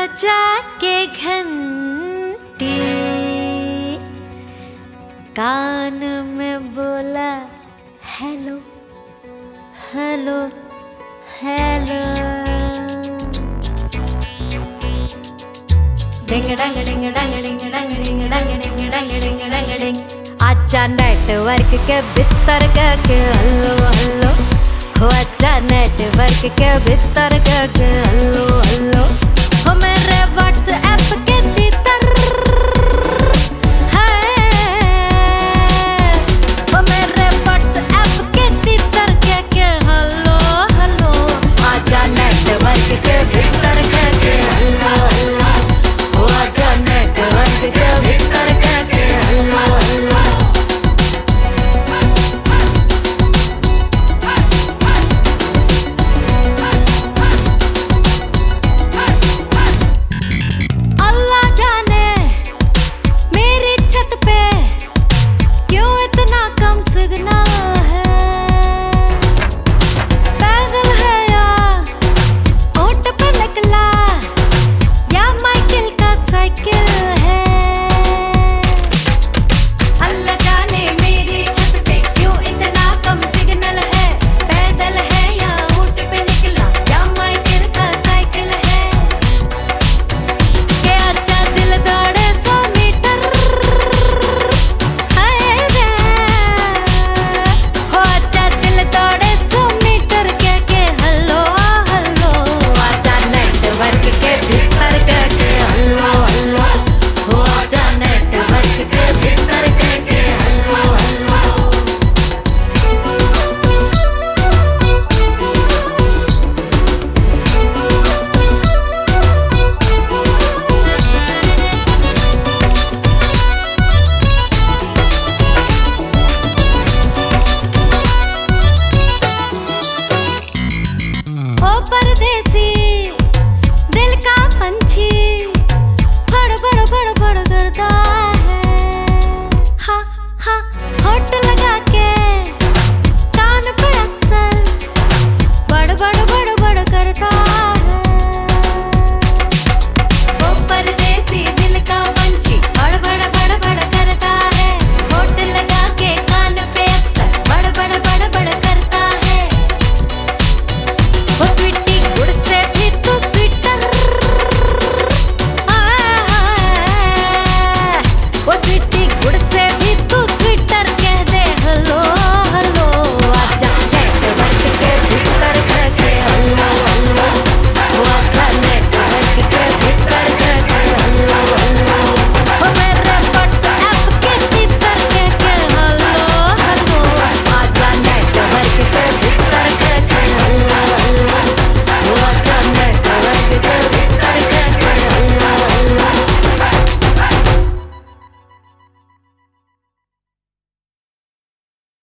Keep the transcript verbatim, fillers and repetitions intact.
बजा के घंटी कान में बोला hello hello hello. Ding dong ding dong ding dong ding dong ding dong ding dong ding. आजा नेटवर्क के भीतर के हल्लो हल्लो हो, आजा नेटवर्क के भीतर के